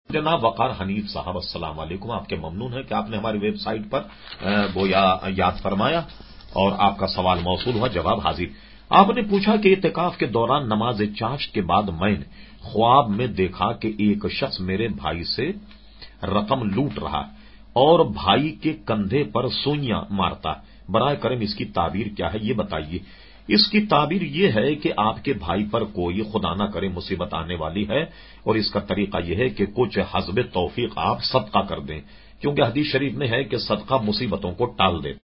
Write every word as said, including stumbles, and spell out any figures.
जनाब वकार हनीफ साहब अस्सलाम वालेकुम। आपके ममनून है कि आपने हमारी वेबसाइट पर गोया याद फरमाया और आपका सवाल मौसूल हुआ, जवाब हाजिर। आपने पूछा कि इत्तिकाफ के दौरान नमाज चाश्त के बाद मैंने ख्वाब में देखा कि एक शख्स मेरे भाई से रकम लूट रहा और भाई के कंधे पर सुइयां मारता। बराए करम इसकी ताबीर क्या है ये बताइए। इसकी ताबीर यह है कि आपके भाई पर कोई खुदा ना करे मुसीबत आने वाली है और इसका तरीका यह है कि कुछ हस्ब तौफीक आप सदका कर दें, क्योंकि हदीस शरीफ में है कि सदका मुसीबतों को टाल दे।